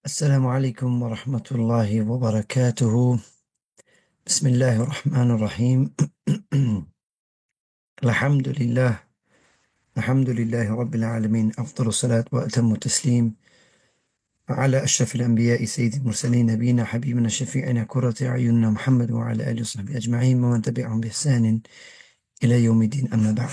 السلام عليكم ورحمة الله وبركاته. بسم الله الرحمن الرحيم. الحمد لله رب العالمين، أفضل الصلاة وأتم التسليم على أشرف الأنبياء سيد المرسلين نبينا حبيبنا شفيعنا قرة أعيننا محمد وعلى آله وصحبه أجمعين ومن تبعهم بإحسان إلى يوم الدين، أما بعد.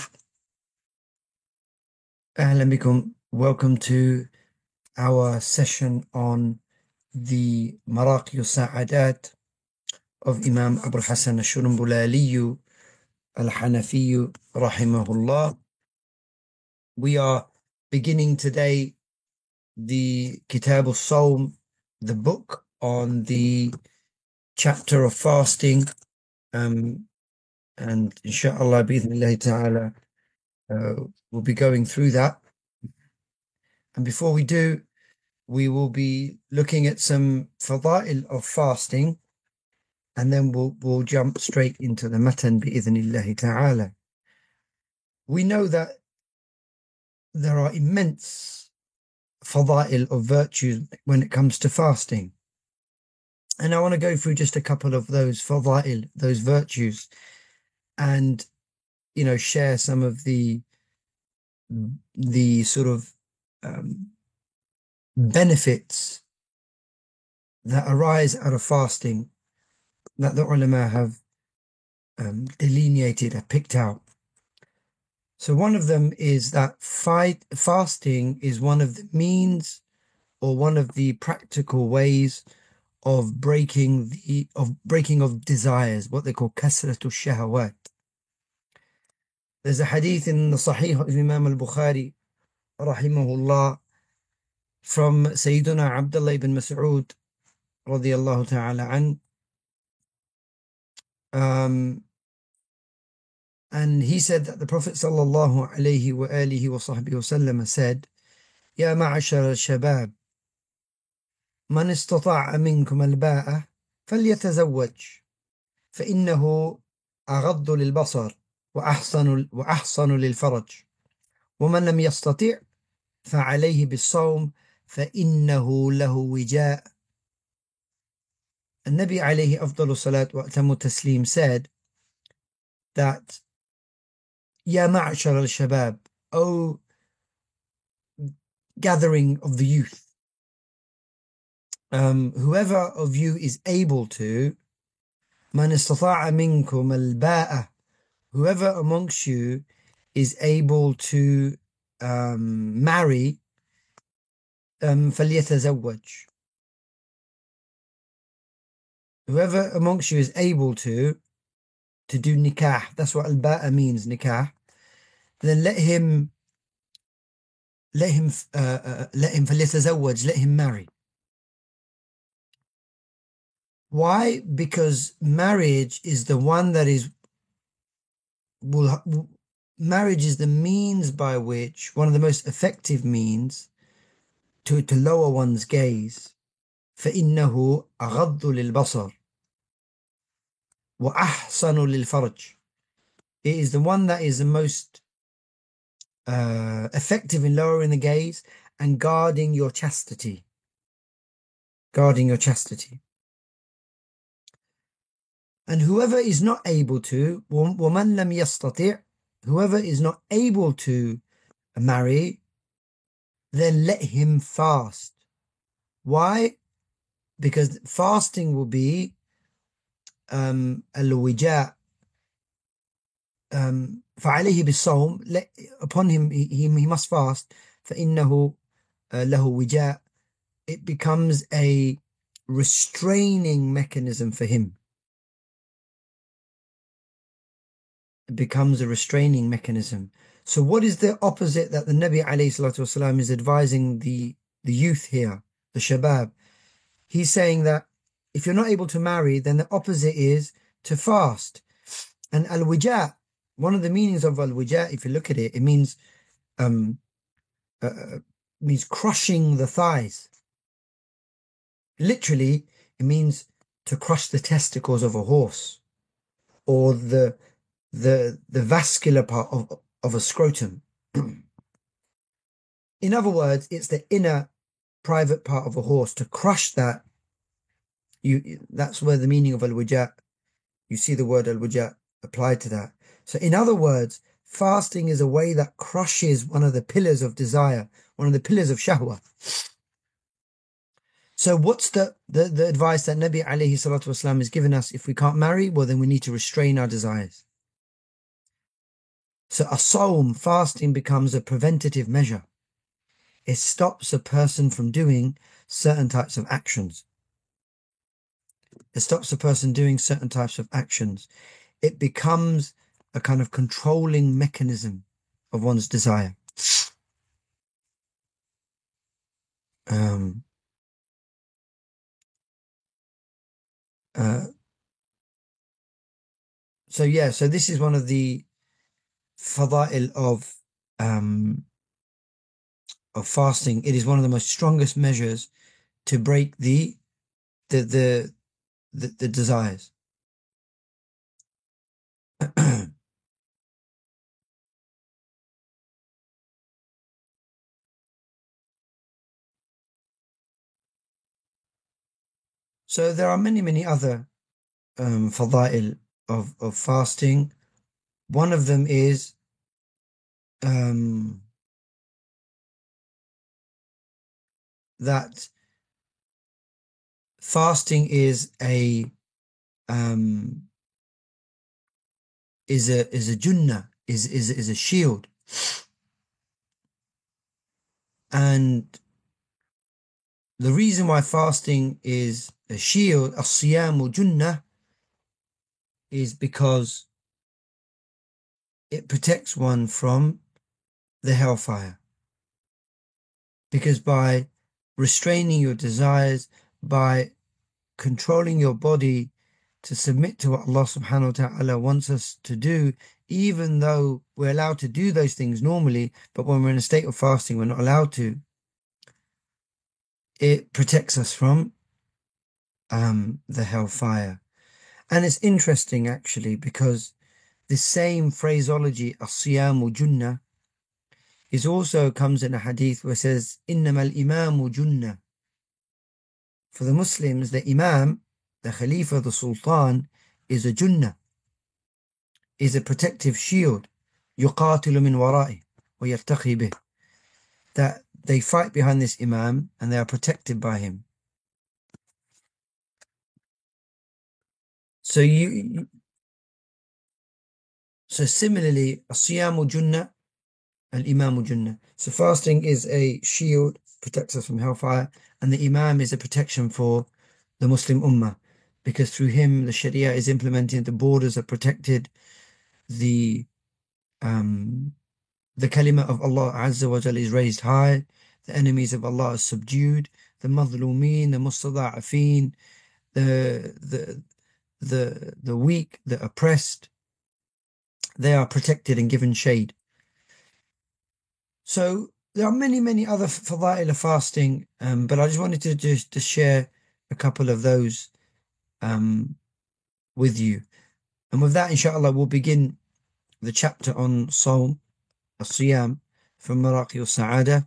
أهلا بكم. Welcome to our session on the Maraqi al-Sa'adat of Imam Abu Hassan al-Shurunbulali al-Hanafi rahimahullah. We are beginning today the Kitab al-Sawm, the book on the chapter of fasting, and inshallah bi'idhnillahi ta'ala we'll be going through that. And before we do, we will be looking at some fada'il of fasting, and then we'll jump straight into the matan bi'idhnillahi ta'ala. We know that there are immense fada'il of virtues when it comes to fasting. And I want to go through just a couple of those fada'il, those virtues, and, share some of the sort of benefits that arise out of fasting that the ulama have delineated, have picked out. So one of them is that fasting is one of the means or one of the practical ways of breaking of desires, what they call kasratu shahawat. There's a hadith in the Sahih of Imam al-Bukhari rahimahullah from Sayyiduna Abdullah ibn Mas'ud radiyallahu ta'ala an, and he said that the Prophet sallallahu alayhi wa alihi wa sahbihi wa sallam said, Ya ma'ashar al-shabab, man istata'a minkum al-ba'a falyatazawwaj فإنه أغض للبصر وأحصن للفرج ومن لم يستطع فعليه بالصوم فإنه له وجاء. النبي عليه أفضل الصلاة وأتم التسليم said that يا معشر الشباب, O gathering of the youth, whoever of you is able to, من استطاع منكم الباءة, whoever amongst you is able to marry, فليتزوج, whoever amongst you is able to do nikah, that's what al-ba'a means, nikah, then let him فليتزوج, let him marry. Why? Because marriage is the one that is marriage is the means by which, one of the most effective means to lower one's gaze. فإنه أغض للبصر وأحصن للفرج. It is the one that is the most effective in lowering the gaze and guarding your chastity. And whoever is not able to, وَمَنْ لَمْ يَسْتَطِعْ, whoever is not able to marry, then let him fast. Why? Because fasting will be al-wija', فَعَلَيْهِ بِالصَّوْمِ, upon him he must fast. فَإِنَّهُ لَهُ وِجَاء, it becomes a restraining mechanism for him. It becomes a restraining mechanism. So what is the opposite that the Nabi alayhi salatu wasalam is advising the youth here, the shabab? He's saying that if you're not able to marry, then the opposite is to fast. And al-wija', one of the meanings of al-wija', if you look at it, it means crushing the thighs. Literally, it means to crush the testicles of a horse, or the vascular part of a scrotum. In other words, it's the inner private part of a horse, to crush that, that's where the meaning of al-wija, you see the word al-wija applied to that. So in other words, fasting is a way that crushes one of the pillars of desire, one of the pillars of shahwa. So what's the advice that Nabi alayhi salatu wasalam has given us? If we can't marry, well, then we need to restrain our desires. So as-sawm, fasting, becomes a preventative measure. It stops a person from doing certain types of actions. It stops a person doing certain types of actions. It becomes a kind of controlling mechanism of one's desire. So this is one of the fada'il of fasting. It is one of the most strongest measures to break the desires. So there are many other fada'il of fasting. One of them is that fasting is a junnah, is a shield. And the reason why fasting is a shield, as-siyamu junnah, is because it protects one from the hellfire. Because by restraining your desires, by controlling your body to submit to what Allah subhanahu wa ta'ala wants us to do, even though we're allowed to do those things normally, but when we're in a state of fasting, we're not allowed to, it protects us from the hellfire. And it's interesting actually, because the same phraseology, as-siyamu junnah, is also comes in a hadith where it says, إِنَّمَا الْإِمَامُ junnah. For the Muslims, the Imam, the Khalifa, the Sultan, is a junnah, is a protective shield. يُقَاتِلُ مِنْ وَرَائِهِ وَيَرْتَقِي بِهِ. That they fight behind this Imam and they are protected by him. So similarly, as-siyamu junnah, al-imamu junnah. So fasting is a shield, protects us from hellfire, and the Imam is a protection for the Muslim Ummah, because through him the Sharia is implemented, the borders are protected, the kalima of Allah Azza wa Jal is raised high, the enemies of Allah are subdued, the madhlumeen, the mustada'afeen, the weak, the oppressed, they are protected and given shade. So there are many other fada'il of fasting, but I just wanted to just share a couple of those with you. And with that, inshallah, we'll begin the chapter on Sawm, as-Siyam, from Maraqi al-Sa'adah.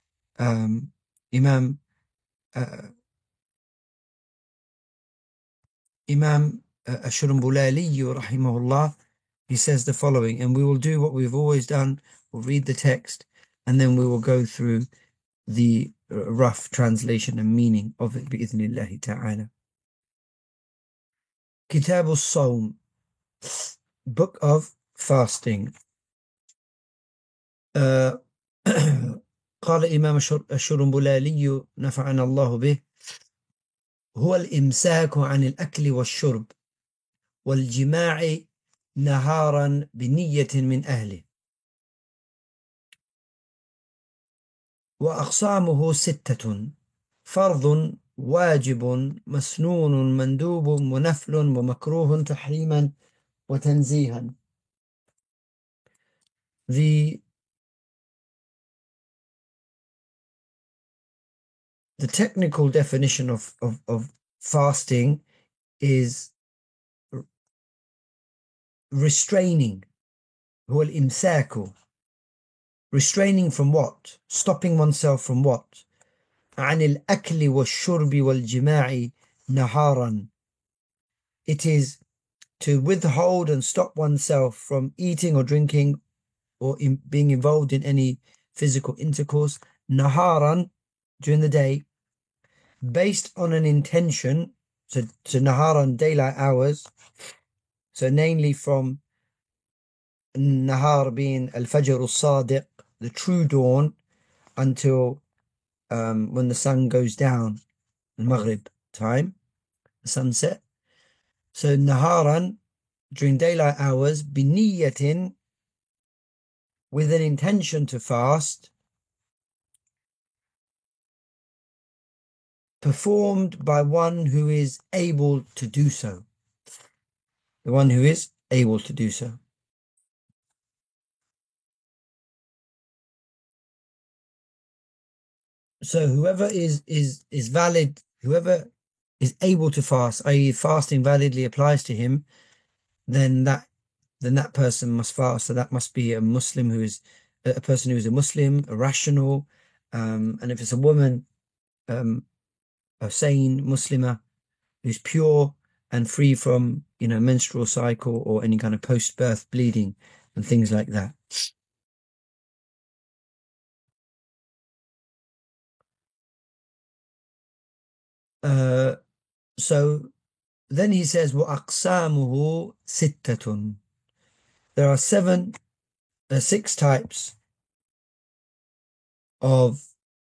Imam Ash-Shurumbulali, rahimahullah, he says the following, and we will do what we've always done. We'll read the text and then we will go through the rough translation and meaning of it, bi'idhnillahi ta'ala. Kitab al-Sawm, book of fasting. قال الإمام الشرنبلالي نفعنا الله به: هو الإمساك عن الأكل والشرب والجماع نهارا بنية من أهله. وأقسامه 6: فرض، واجب، مسنون، مندوب، ونفل، ومكروه تحريما وتنزيها. The technical definition of fasting is restraining. هو الإمساك. Restraining from what? Stopping oneself from what? عن الأكل والشرب والجماع نهارا. It is to withhold and stop oneself from eating or drinking or being involved in any physical intercourse, naharan, during the day, based on an intention. So naharan, daylight hours. So namely from nahar being al-fajr al-sadiq, the true dawn, until when the sun goes down, al-maghrib time, the sunset. So naharan, during daylight hours, biniyatin, with an intention to fast, performed by one who is able to do so. The one who is able to do so. So whoever is valid, whoever is able to fast, i.e. fasting validly applies to him, then that person must fast. So that must be a Muslim who is a person who is a Muslim, a rational, and if it's a woman, a sane Muslimah who's pure and free from, menstrual cycle or any kind of post-birth bleeding and things like that. So then he says, وَأَقْسَامُهُ سِتَّةٌ. There are six types of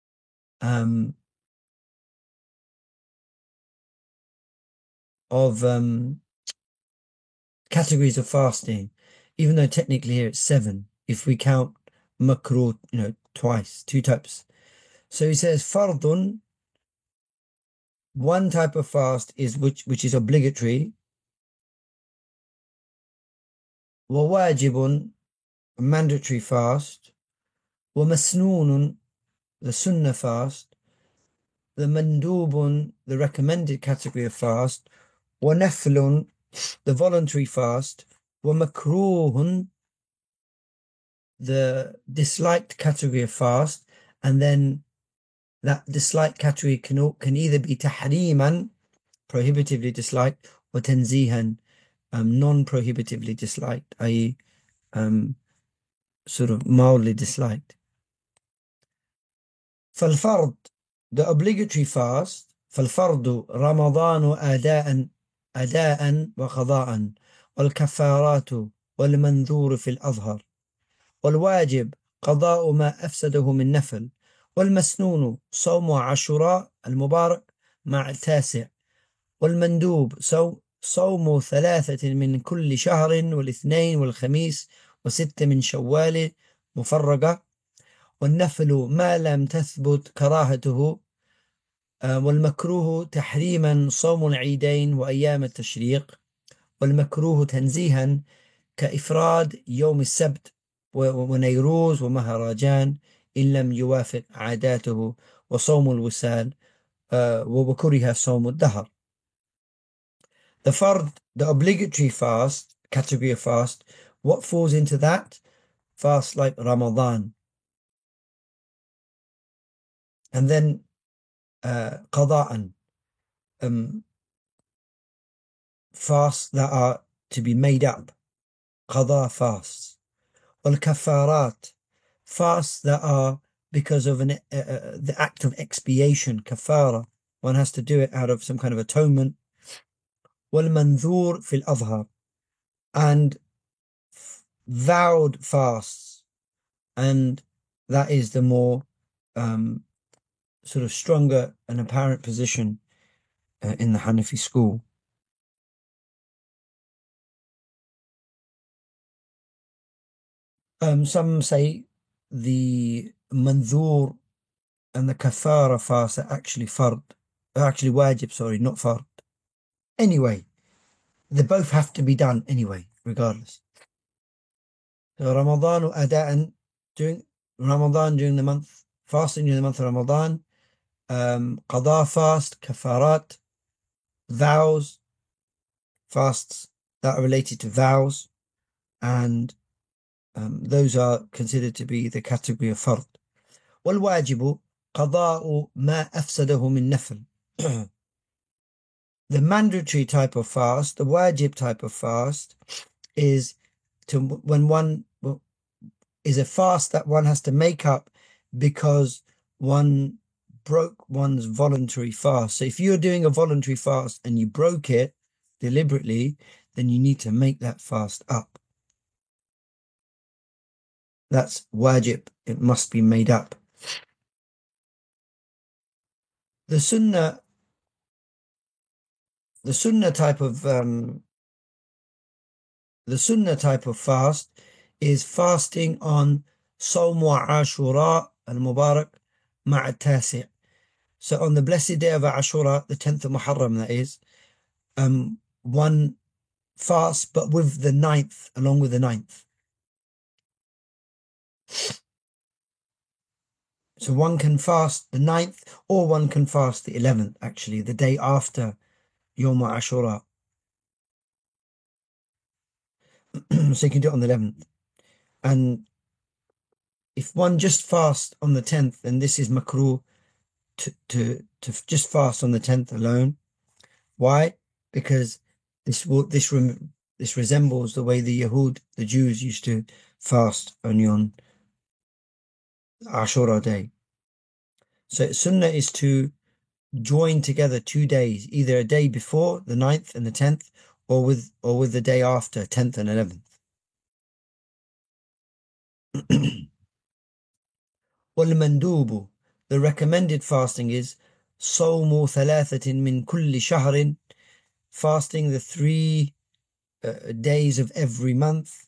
categories of fasting, even though technically here it's seven, if we count makruh, twice, two types. So he says, fardun, one type of fast is which is obligatory. وواجب, a mandatory fast. ومسنون, the sunnah fast. The mandubun, the recommended category of fast. وَنَفْلٌ, the voluntary fast. وَمَكْرُوهٌ, the disliked category of fast. And then that disliked category can either be tahriman, prohibitively disliked, or tanzihan, non-prohibitively disliked, i.e. Sort of mildly disliked. فالفرض, the obligatory fast. فالفرض رمضان أداء وقضاء والكفارات والمنذور في الأظهر والواجب قضاء ما أفسده من نفل والمسنون صوم عاشوراء المبارك مع التاسع والمندوب صوم 3 من كل شهر والاثنين والخميس و6 من شوال مفرقة والنفل ما لم تثبت كراهته والمكروه تحريما صوم العيدين وأيام التشريق والمكروه تنزيها كإفراد يوم السبت ونيروز ومهرجان إن لم يوافق عاداته وصوم الوسال وكره صوم الدهر. The fard, the obligatory fast, category of fast, what falls into that? Fast like Ramadan. And then qada'an, fasts that are to be made up, qada fasts. Wal-kafarat, fasts that are because of the act of expiation, kafara, one has to do it out of some kind of atonement. Wal-manzur fil adhar, and vowed fasts, and that is the more sort of stronger and apparent position in the Hanafi school. Some say the manzur and the kafara fast are actually wajib, sorry, not fard. Anyway, they both have to be done anyway, regardless. So Ramadan ada'an, during Ramadan, during the month, fasting during the month of Ramadan, qada fast, kafarat, vows, fasts that are related to vows, and those are considered to be the category of fard. Wal wajibu, قضاء ما أفسده من نفل. The mandatory type of fast, the wajib type of fast, is when one is a fast that one has to make up because one broke one's voluntary fast. So if you're doing a voluntary fast and you broke it deliberately, then you need to make that fast up. That's wajib. It must be made up. The sunnah type of fast is fasting on Sawm wa Ashura al-Mubarak ma'a Tasi'. So on the blessed day of Ashura, the 10th of Muharram, that is, one fast, but with the 9th, along with the 9th. So one can fast the 9th, or one can fast the 11th, actually, the day after Yawm Ashura. So you can do it on the 11th. And if one just fasts on the 10th, then this is makruh to just fast on the 10th alone. Why? Because this resembles the way the Jews used to fast only on Ashura day. So sunnah is to join together 2 days, either a day before the 9th and the 10th, or with the day after, 10th and 11th. والمندوب, the recommended fasting is صوم ثلاثة من كل شهر, fasting the 3 days of every month,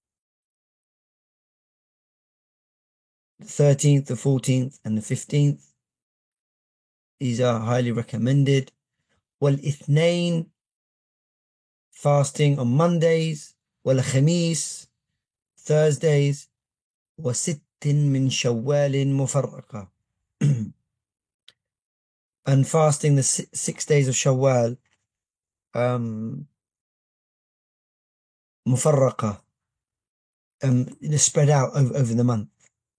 the 13th, the 14th, and the 15th. These are highly recommended. والإثنين, fasting on Mondays. والخميس, Thursdays. وست من شوال مفرقة, and fasting the 6 days of Shawwal مفرقة, spread out over the month.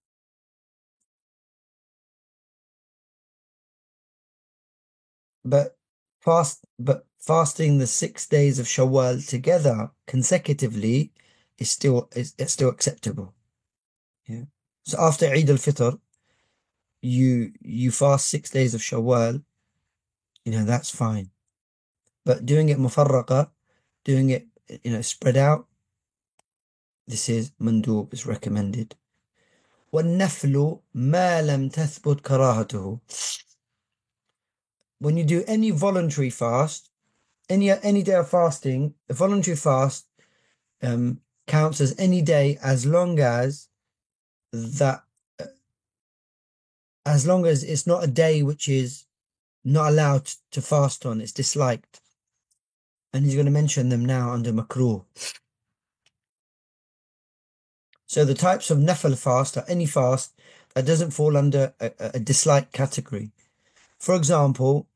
But fasting the 6 days of Shawwal together consecutively is still acceptable. Yeah. So after Eid al-Fitr, you fast 6 days of Shawwal, that's fine. But doing it mufarraqa, doing it, spread out, this is mandub, is recommended. وَالنَّفْلُ مَا لَمْ تَثْبُتْ كَرَاهَتُهُ. When you do any voluntary fast, any day of fasting, a voluntary fast counts as any day as long as it's not a day which is not allowed to fast on, it's disliked. And he's going to mention them now under makruh. So the types of nafal fast are any fast that doesn't fall under a disliked category. For example,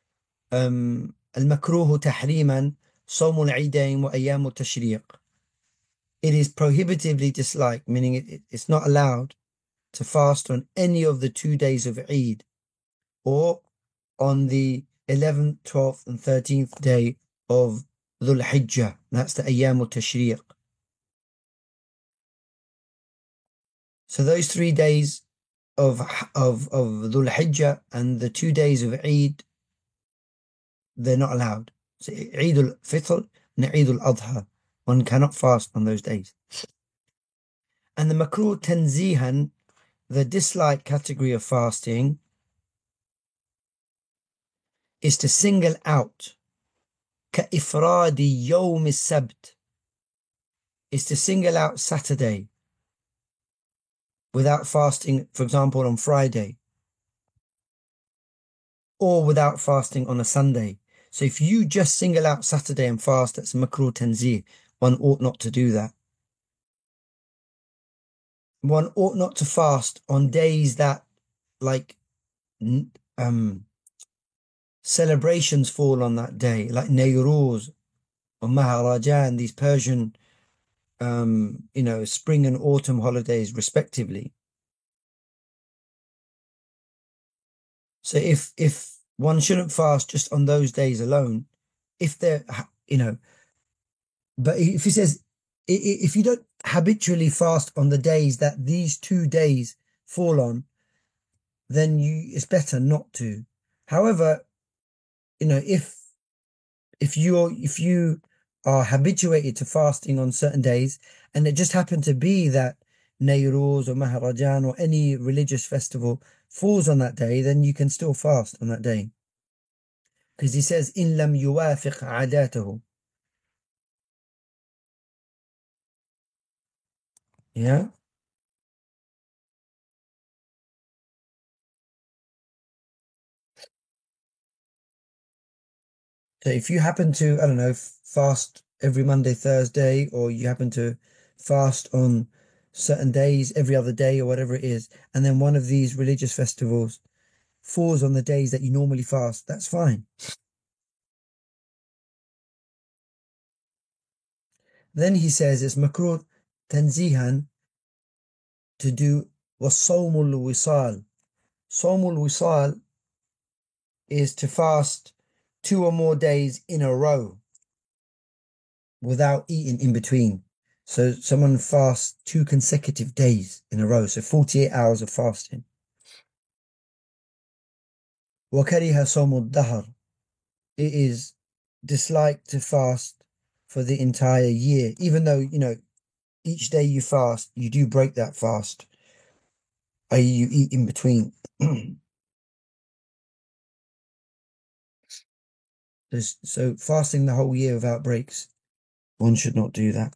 المكروه تحريما صوم العيدين وأيام التشريق. It is prohibitively disliked, meaning it's not allowed to fast on any of the 2 days of Eid, or on the 11th, 12th, and 13th day of Dhul Hijjah. That's the Ayyam al-Tashriq. So those 3 days of Dhul Hijjah and the 2 days of Eid, they're not allowed. So Eid al-Fitr and Eid al-Adha, one cannot fast on those days. And the makruh tanzihan, the dislike category of fasting, is to single out كإفراد يوم السبت, is to single out Saturday without fasting, for example, on Friday, or without fasting on a Sunday. So if you just single out Saturday and fast, that's makruh tanzih. One ought not to do that. One ought not to fast on days that, like, celebrations fall on that day, like Nayruz or Maharajan, these Persian, spring and autumn holidays, respectively. So if one shouldn't fast just on those days alone, if they're, but if he says, if you don't habitually fast on the days that these 2 days fall on, then it's better not to. However, if you are habituated to fasting on certain days, and it just happened to be that Nayruz or Maharajan or any religious festival falls on that day, then you can still fast on that day. Because he says, "In lam yuwafiq adatahu." Yeah. So if you happen to, I don't know, fast every Monday, Thursday, or you happen to fast on certain days, every other day, or whatever it is, and then one of these religious festivals falls on the days that you normally fast, that's fine. Then he says it's makruh tanzihan to do wasawmul wisal. Sawmul wisal is to fast 2 or more days in a row without eating in between. So someone fasts 2 consecutive days in a row, so 48 hours of fasting. وَكَرِهَ صَوْمُ الدَّهْرِ. It is disliked to fast for the entire year, even though, each day you fast, you do break that fast, i.e. you eat in between. So fasting the whole year without breaks, one should not do that.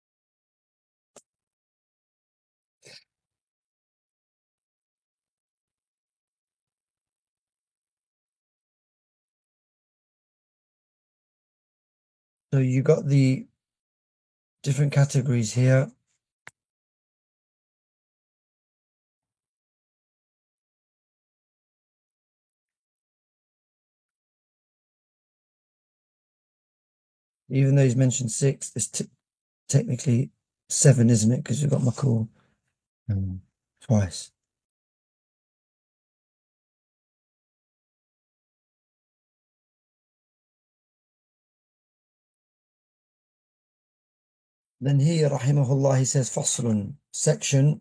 So you got the different categories here. Even though he's mentioned 6, there's technically 7, isn't it? Because we've got makruh twice. Then here, rahimahullah, he says, فصل, section,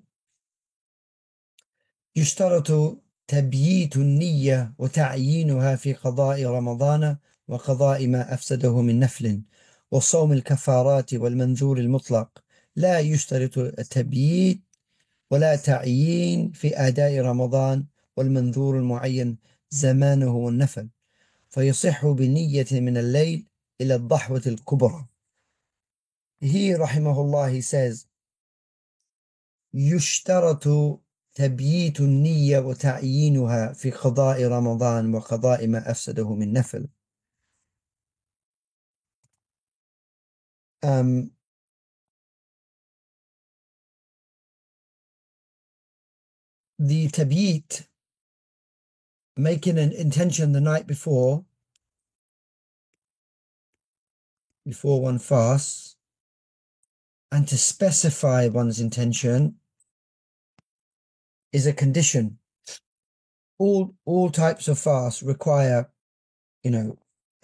يشترط تبييت النية وتعيينها في قضاء رمضان وقضاء ما أفسده من نفل وصوم الكفارات والمنذور المطلق. لا يشترط التبييت ولا تعيين في أداء رمضان والمنذور المعين زمانه والنفل، فيصح بنية من الليل إلى الضحوة الكبرى. He, rahimahullah, he says, يشترط تبييت النية وتعيينها في قضاء رمضان وقضاء ما أفسده من نفل. The tabyit, making an intention the night before one fasts, and to specify one's intention is a condition. All types of fasts require, a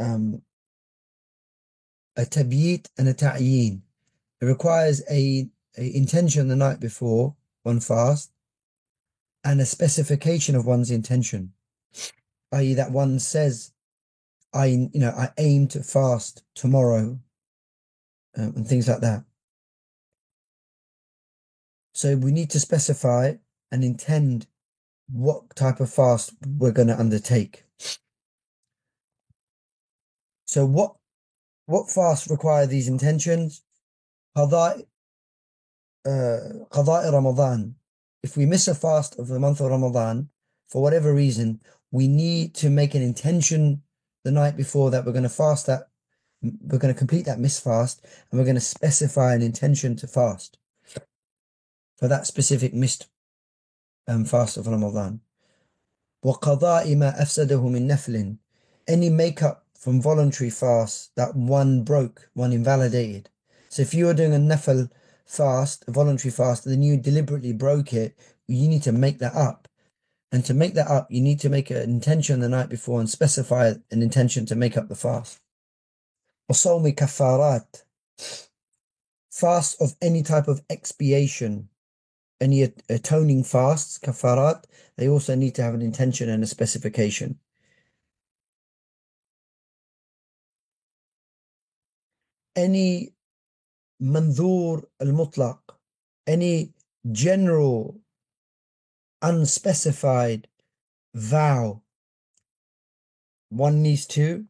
tabyit and a ta'yin. It requires a intention the night before one fast and a specification of one's intention, i.e. that one says, I aim to fast tomorrow, and things like that. So we need to specify and intend what type of fast we're going to undertake. So what fasts require these intentions? Qada'i Ramadan. If we miss a fast of the month of Ramadan, for whatever reason, we need to make an intention the night before that we're going to fast that, we're going to complete that missed fast, and we're going to specify an intention to fast for that specific missed fast of Ramadan. وَقَضَاءِ مَا أَفْسَدَهُ مِن نَفْلٍ. Any makeup from voluntary fast that one broke, one invalidated. So if you were doing a nafil fast, a voluntary fast, and then you deliberately broke it, you need to make that up. And to make that up, you need to make an intention the night before and specify an intention to make up the fast. وصوم كفارات, fast of any type of expiation, any atoning fasts, kafarat, they also need to have an intention and a specification. Any mandhur al-mutlaq, any general unspecified vow, one needs to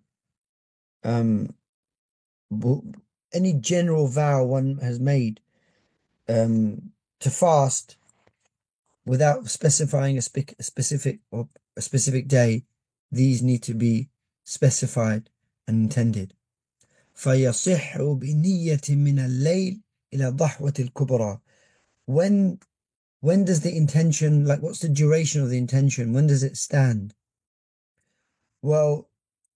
any general vow one has made to fast without specifying a specific or a specific day, these need to be specified and intended. فيصح بنية من الليل إلى ضحوة الكبرى. When does the intention, like what's the duration of the intention? When does it stand? Well,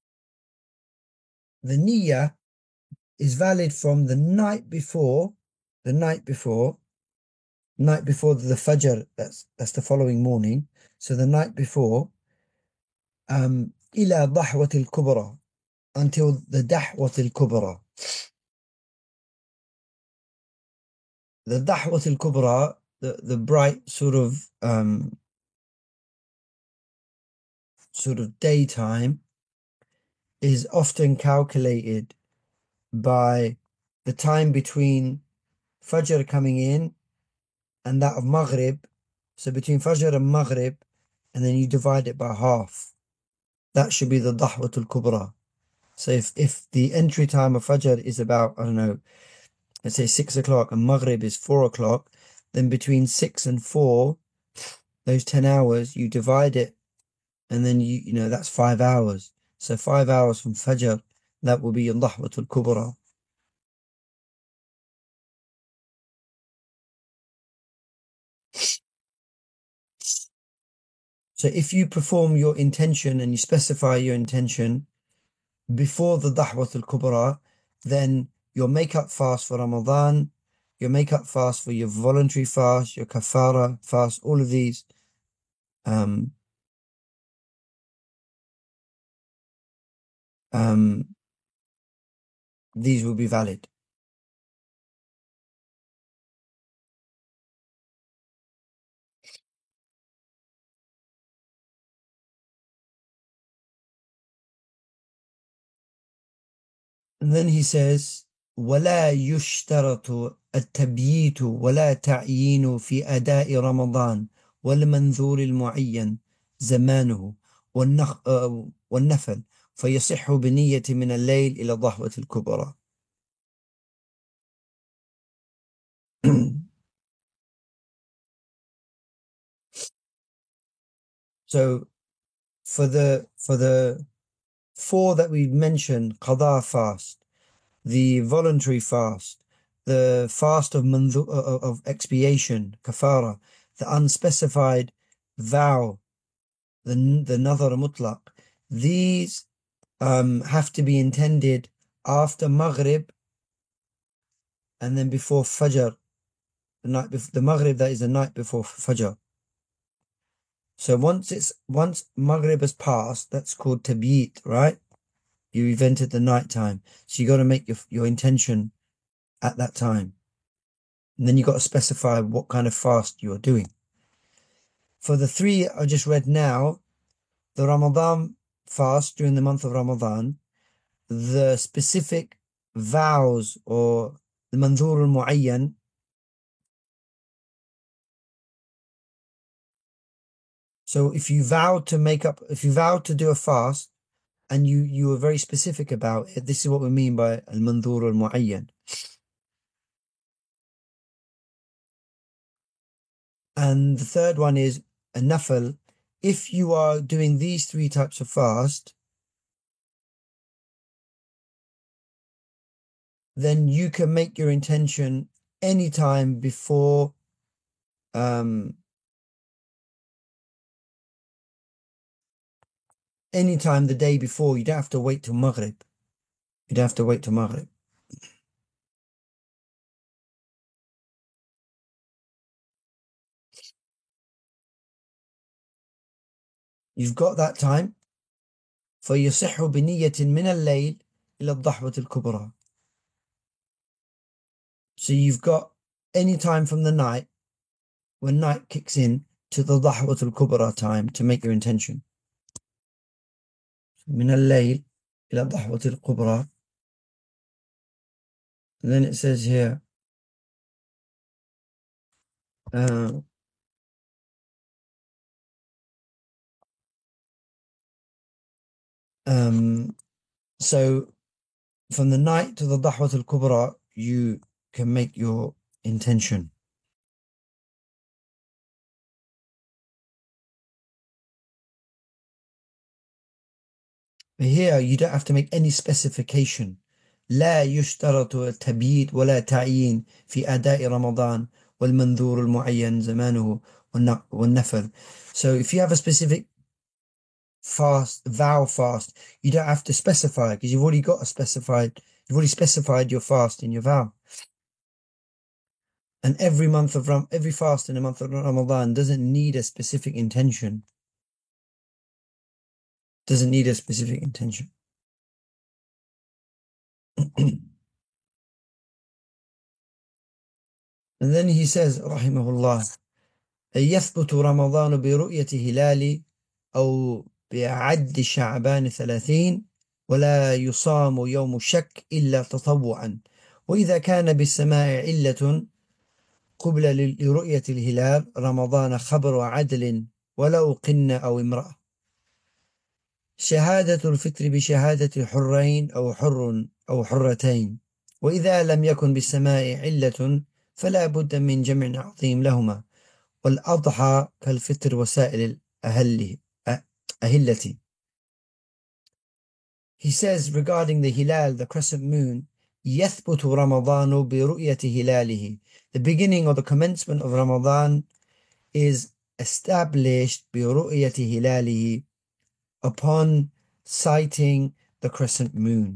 the niyyah is valid from the night before the Fajr, that's the following morning. So the night before, إلى ضحوة الكبرى, until the دحوة الكبرى. The دحوة الكبرى, the bright sort of daytime, is often calculated by the time between Fajr coming in and that of Maghrib. So between Fajr and Maghrib, and then you divide it by half. That should be the Dahwatul Kubra. So if the entry time of Fajr is about, I don't know, let's say 6 o'clock, and Maghrib is 4 o'clock, then between 6 and 4, those 10 hours, you divide it, and then you know that's 5 hours. So 5 hours from Fajr, that will be your Dahwatul Kubra. So if you perform your intention and you specify your intention before the Dahwat al-Kubra, then your make-up fast for Ramadan, your make-up fast for your voluntary fast, your kafara fast, all of these um, these will be valid. And then he says, ولا يشترط التبييت ولا تعيين في أداء رمضان والمنذور المعين زمانه والنفل فيصح بنية من الليل إلى ضحوة الكبرى. So for the 4 that we mentioned, qada fast, the voluntary fast, the fast of expiation, kafara, the unspecified vow, the nadhar mutlaq, these have to be intended after Maghrib and then before Fajr, the night before the Maghrib, that is the night before Fajr. So once Maghrib has passed, that's called tabyit, right? You've entered the night time. So you got to make your intention at that time. And then you got to specify what kind of fast you are doing. For the 3 I just read now, the Ramadan fast during the month of Ramadan, the specific vows or the manzur al-mu'ayyan, so if you vow to do a fast and you are very specific about it, this is what we mean by al-manzur al-mu'ayyan. And the third one is a nafal. If you are doing these 3 types of fast, then you can make your intention anytime before anytime the day before. You don't have to wait till Maghrib. You don't have to wait till Maghrib. You've got that time. فيصح بنية من الليل إلى الضحوة الكبرى. So you've got any time from the night, when night kicks in, to the ضحوة الكبرى time to make your intention. من الليل إلى الضحوة الكبرى. And then it says here, so from the night to the ضحوة الكبرى, you can make your intention. But here you don't have to make any specification. لا يشترط التبييت ولا تعيين في أداء رمضان والمنذور المعين زمانه والنفذ. So if you have a specific vow fast, you don't have to specify, because you've already specified your fast in your vow. And every fast in the month of Ramadan doesn't need a specific intention. Doesn't need a specific intention. And then he says, rahimahullah, يثبت رمضان برؤية هلال أو بعد شعبان 30 ولا يصام يوم الشك إلا تطوعا. وإذا كان بالسماء علة قبل لرؤية الهلال رمضان خبر عدل ولو قن أو امرأة. شهادة الفطر بشهادة حرين أو حر أو حرتين. وإذا لم يكن بالسماء علة فلا بد من جمع عظيم لهما، والأضحى كالفطر وسائل أهلة. He says regarding the hilal, the crescent moon, يثبت رمضان برؤية هلاله. The beginning or the commencement of Ramadan is established برؤية هلاله, upon sighting the crescent moon.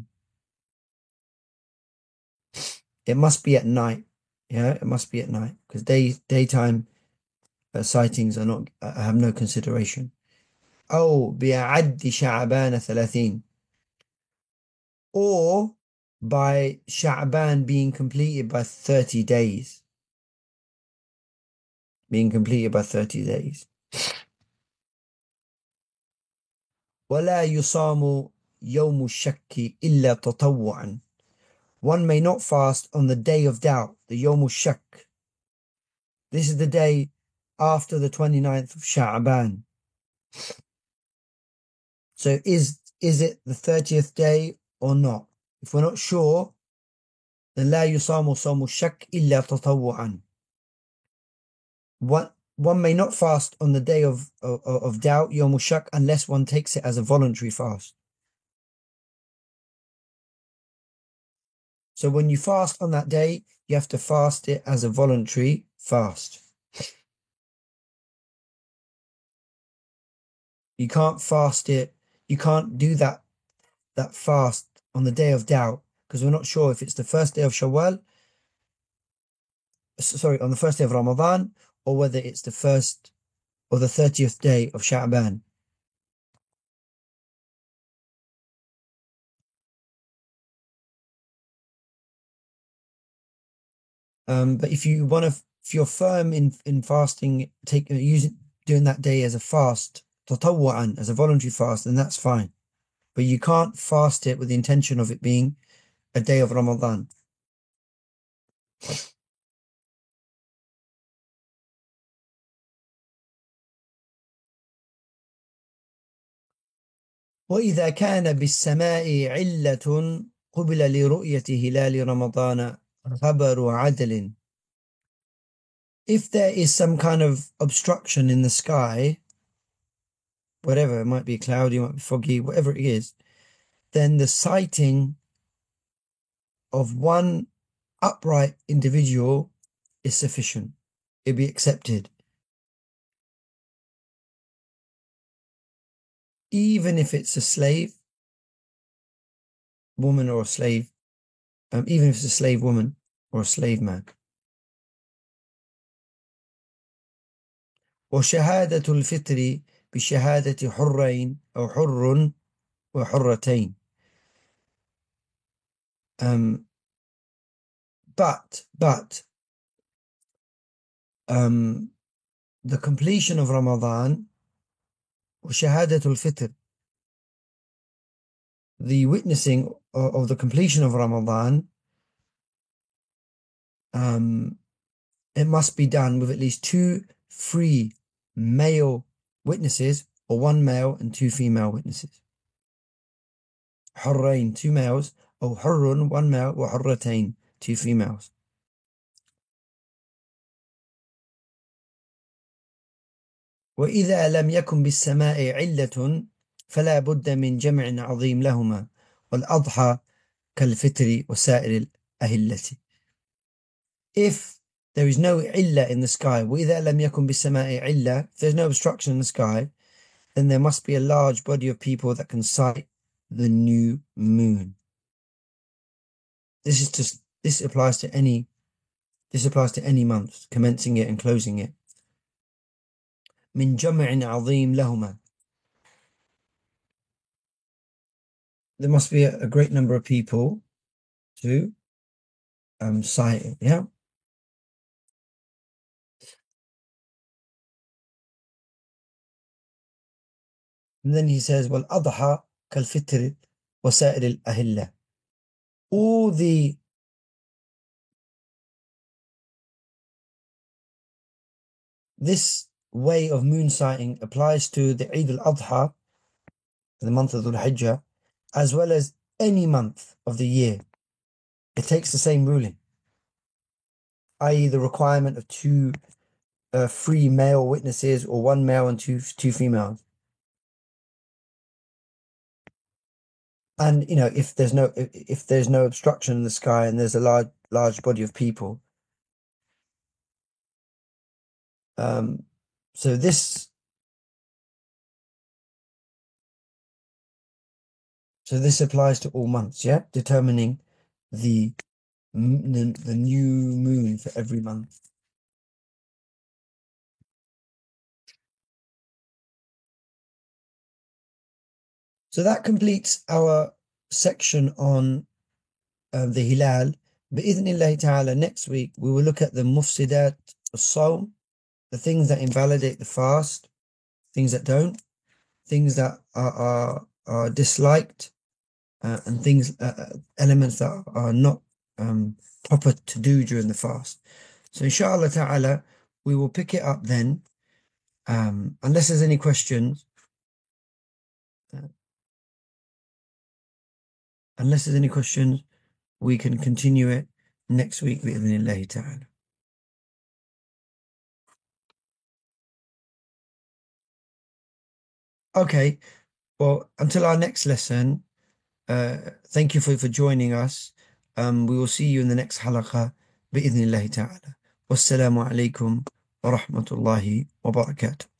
It must be at night. Yeah, it must be at night, because daytime sightings have no consideration. أو بعد شعبان 30, or by Sha'ban being completed by 30 days. Being completed by 30 days. ولا يصام يوم الشك إلا تطوعا. One may not fast on the day of doubt, the Yawm al-Shak. This is the day after the 29th of Sha'ban. So is it the 30th day or not? If we're not sure, then لا يصام صوم الشك إلا تطوعا. One may not fast on the day of doubt, Yawm al-Shak, unless one takes it as a voluntary fast. So when you fast on that day, you have to fast it as a voluntary fast. You can't fast it, you can't do that fast on the day of doubt, because we're not sure if it's the first day of Shawwal, on the first day of Ramadan, or whether it's the first or the 30th day of Sha'ban. But if you're firm in fasting, doing that day as a fast, tatawwa'an, as a voluntary fast, then that's fine. But you can't fast it with the intention of it being a day of Ramadan. وإذا كان بالسماء علة قبل لرؤية هلال رمضان خبر عدل. If there is some kind of obstruction in the sky, whatever, it might be cloudy, it might be foggy, whatever it is, then the sighting of one upright individual is sufficient. It'll be accepted. Even if it's a slave woman or a slave, even if it's a slave woman or a slave man. وشهادة الفطر بشهادة حرين أو حر وحرتين. But the completion of Ramadan وشهادة الفطر, the witnessing of the completion of Ramadan, it must be done with at least 2 free male witnesses, or 1 male and 2 female witnesses. حرين, 2 males, or حر, 1 male, وحرتين, 2 females. وإذا لم يكن بالسماء علة فلا بد من جمع عظيم لهما, والأضحى كالفطر وسائر الأهلة. If there is no illah in the sky, وإذا لم يكن بالسماء علة, if there's no obstruction in the sky, then there must be a large body of people that can sight the new moon. This applies to any month, commencing it and closing it. من جمع عظيم لهما. There must be a great number of people to sight it, yeah? And then he says, وَالْأَضْحَى كَالْفِطْرِ وَسَائِرِ الْأَهِلَّةِ. All this way of moon sighting applies to the Eid al-Adha, the month of Dhul Hijjah, as well as any month of the year. It takes the same ruling, i.e. the requirement of 2 free male witnesses, or 1 male and 2 females. And if there's no obstruction in the sky and there's a large body of people, so this applies to all months, yeah, determining the new moon for every month. So that completes our section on the Hilal. Bi-idhnillahi ta'ala, next week we will look at the mufsidat as-sawm, the things that invalidate the fast, things that don't, things that are disliked, and things, elements that are not proper to do during the fast. So inshallah ta'ala, we will pick it up then, unless there's any questions. We can continue it next week bi-idhnillahi ta'ala. Okay, well, until our next lesson, thank you for joining us. We will see you in the next halaqah bi-idhnillahi ta'ala. Wassalamu alaikum wa rahmatullahi wa barakatuh.